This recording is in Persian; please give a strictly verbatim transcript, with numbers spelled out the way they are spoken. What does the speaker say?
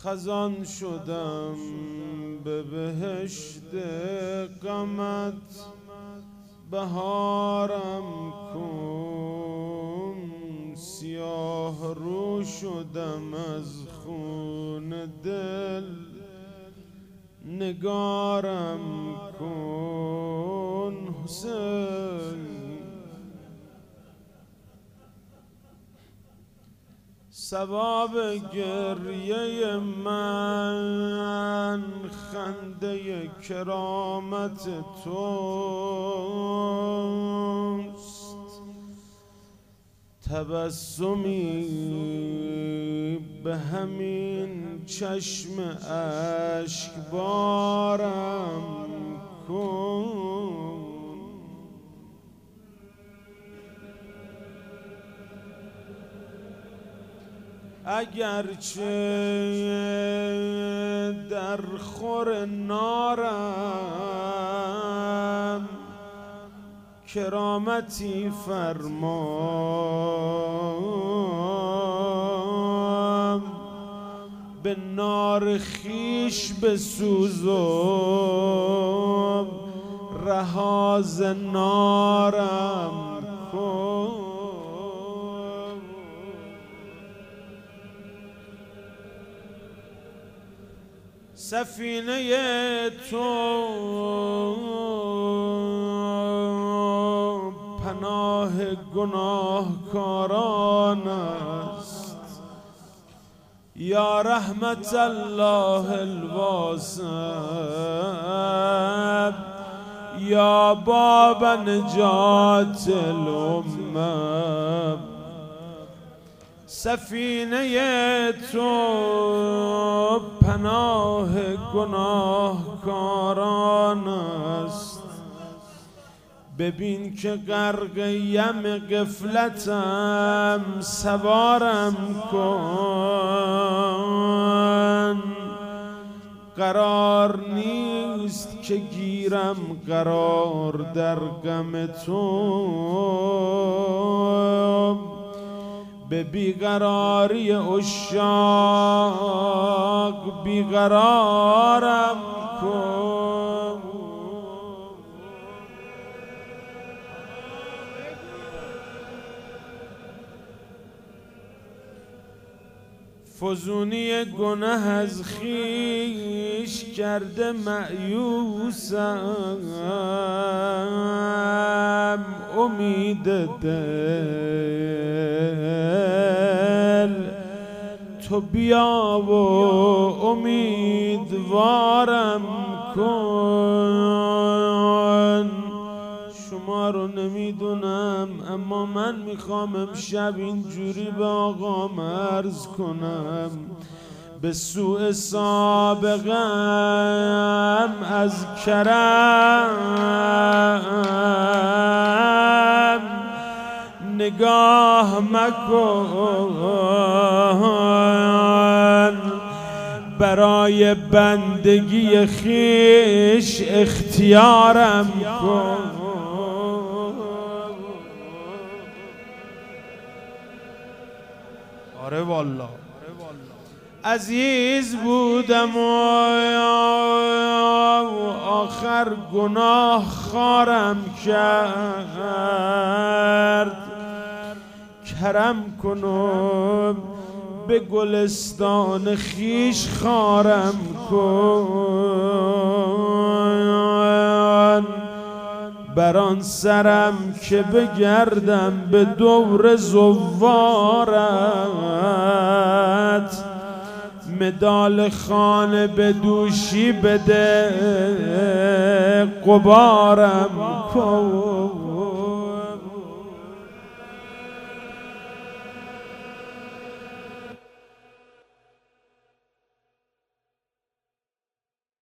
خزان شدم به بهشت غمت، بهارم کن. سیاه رو شدم از خون دل، نگارم کن حسین. ثواب گریه من خنده کرامت توست، تبسمی به همین چشم اشکبارم کن. اگرچه در خور نارم، کرامتی فرمام. به نار خویش بسوزم، رها ز نارم کن. سفینه تو پناه گناهکاران است، یا رحمت الله الواسع، یا باب نجات الامه. سفینه تو پناه گناهکاران است، ببین که غرق یم غفلتم، سوارم کن. قرار نیست که گیرم قرار در غم تو، به بیقراری عشاق بیقرارم کن. فزونی گناه از خویش کرده مأیوسم، امید دل تو بیا و امیدوارم کن. شما رو نمیدونم، اما من میخوام امشب اینجوری به آقام عرض کنم، به سوء سابقم از کرم نگاه مکن. برای بندگی خویش اختیارم کن. آره والله عزیز بودم و آخر گناه خارم کرد. کرم کنم به گلستان خویش خارم کن. بران سرم که بگردم به دور زوارت، مدال خانه به دوشی بده قبارم کن.